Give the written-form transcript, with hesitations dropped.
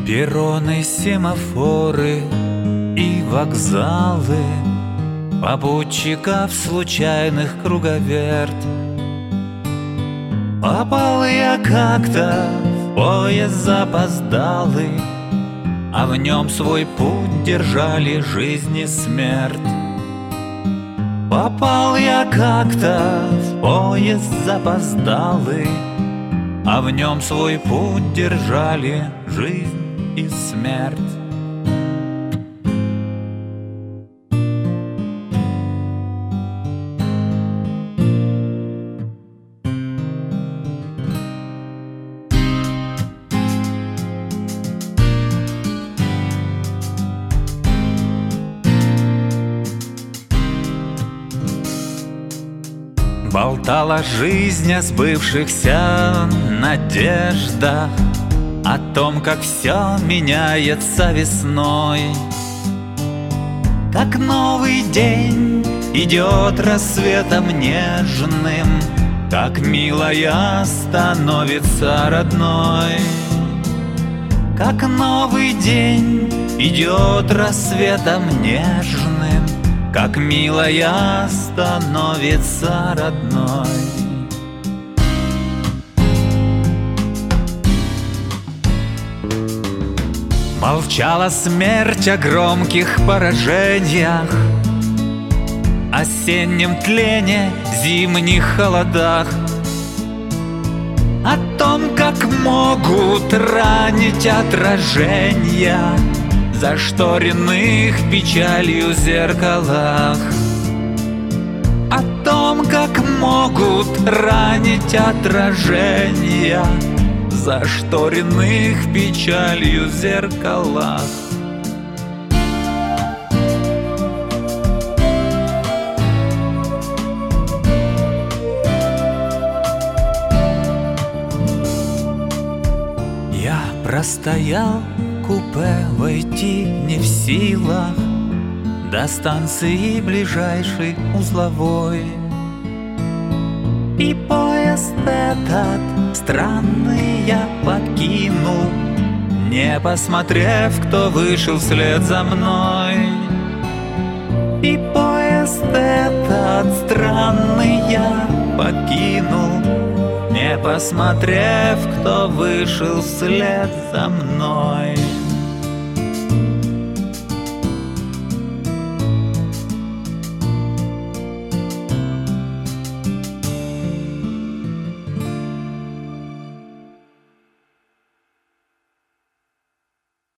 Перроны, семафоры и вокзалы, попутчиков случайных круговерт. Попал я как-то в поезд запоздалый, а в нем свой путь держали жизнь и смерть. Попал я как-то в поезд запоздалый, а в нем свой путь держали жизнь и смерть. Болтала жизнь о сбывшихся надеждах, о том, как все меняется весной, как новый день идет рассветом нежным, как милая становится родной. Как новый день идет рассветом нежным, как милая становится родной. Молчала смерть о громких поражениях, осеннем тлене, зимних холодах, о том, как могут ранить отражения зашторенных печалью зеркалах, о том, как могут ранить отражения зашторенных печалью зеркалах. Я простоял в купе, войти не в силах, до станции ближайшей узловой. И поезд этот странный я покинул, не посмотрев, кто вышел вслед за мной. И поезд этот странный я покинул, не посмотрев, кто вышел вслед за мной.